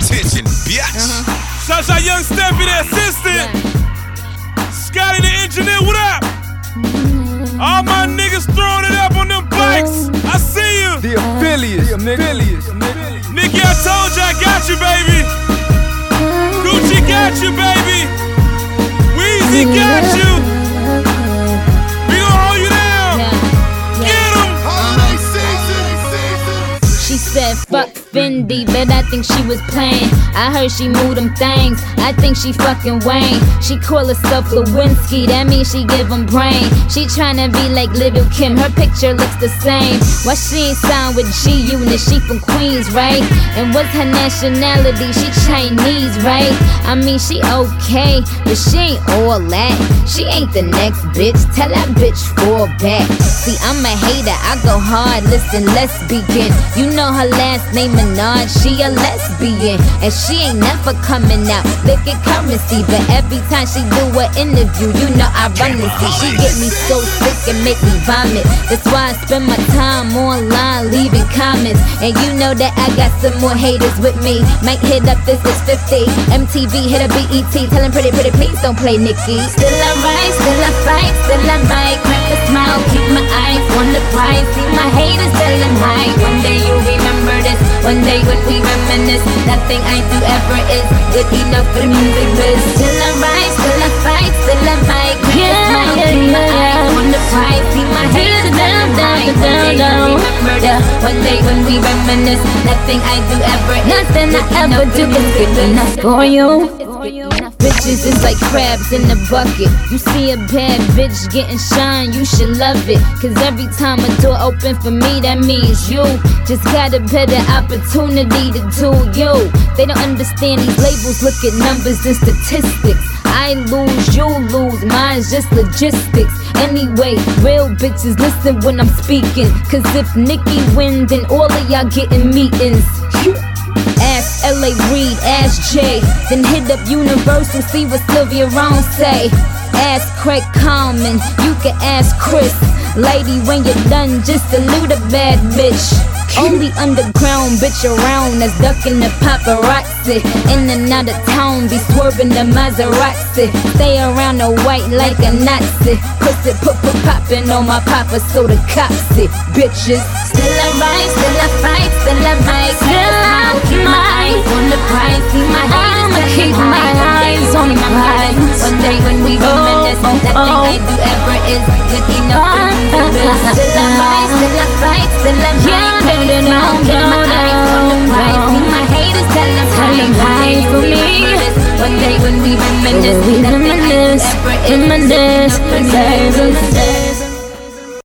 attention, bitch. Shouts out Young Steffi, the assistant. Scotty, the engineer, what up? All my niggas throwing it up on them bikes. I see you. The affiliates, Nikki, I told you I got you, baby. Gucci got you, baby. Weezy got you. We gon' hold you down. Get 'em. Holiday season. She said, fuck Fendi, but I think she was playing. I heard she moved them things, I think she fucking Wayne. She call herself Lewinsky, that means she give him brain. She tryna be like Little Kim, her picture looks the same. Why she ain't signed with G-Unit, she from Queens, right? And what's her nationality, she Chinese, right? I mean, she okay, but she ain't all that. She ain't the next bitch, tell that bitch fall back. See, I'm a hater, I go hard, listen, let's begin. You know her last name Minaj, she a lesbian. And she ain't never coming out, look at currency. But every time she do an interview, you know I run this shit. She get me so sick and make me vomit. That's why I spend my time online leaving comments. And you know that I got some more haters with me. Might hit up this is 50, MTV hit a BET, tell him pretty please don't play Nicki. Still I rise, still I fight, still I might crack a smile, keep my eyes on the prize. See my haters tell them hi. One day you remember this, one day when we reminisce. Nothing I do ever is good enough for the music biz. Still I rise, still I fight, still I might crack a smile, keep my eyes on the prize. See my haters tell them hi. One day you remember this, one day when we reminisce. Nothing I do ever is Nothing I ever do is good enough for you. Bitches is like crabs in the bucket. You see a bad bitch getting shine, you should love it. Cause every time a door open for me, that means you just got a better opportunity to do you. They don't understand these labels, look at numbers and statistics. I lose, you lose, mine's just logistics. Anyway, real bitches listen when I'm speaking. Cause if Nicki wins, then all of y'all getting meetings. Ask L.A. Reid, ask Jay, then hit up Universal, see what Sylvia Rome say. Ask Craig Common, you can ask Chris. Lady, when you're done, just salute a bad bitch. Only underground bitch around that's ducking the paparazzi. In and out of town, be swerving the Maserati. Stay around the white like a Nazi. Pussy poppin' on my papa, so the cops see. Bitches, still I rise, still I fight, still I might. Still I keep my eyes on the prize. See my I'ma keep my eyes on the prize. One day when we reminisce, nothing I do ever is good enough. Still I rise, still I fight, still I might. Keep my eyes on the prize. See my haters tell them hi for me. One day when we reminisce, nothing I do ever is good enough.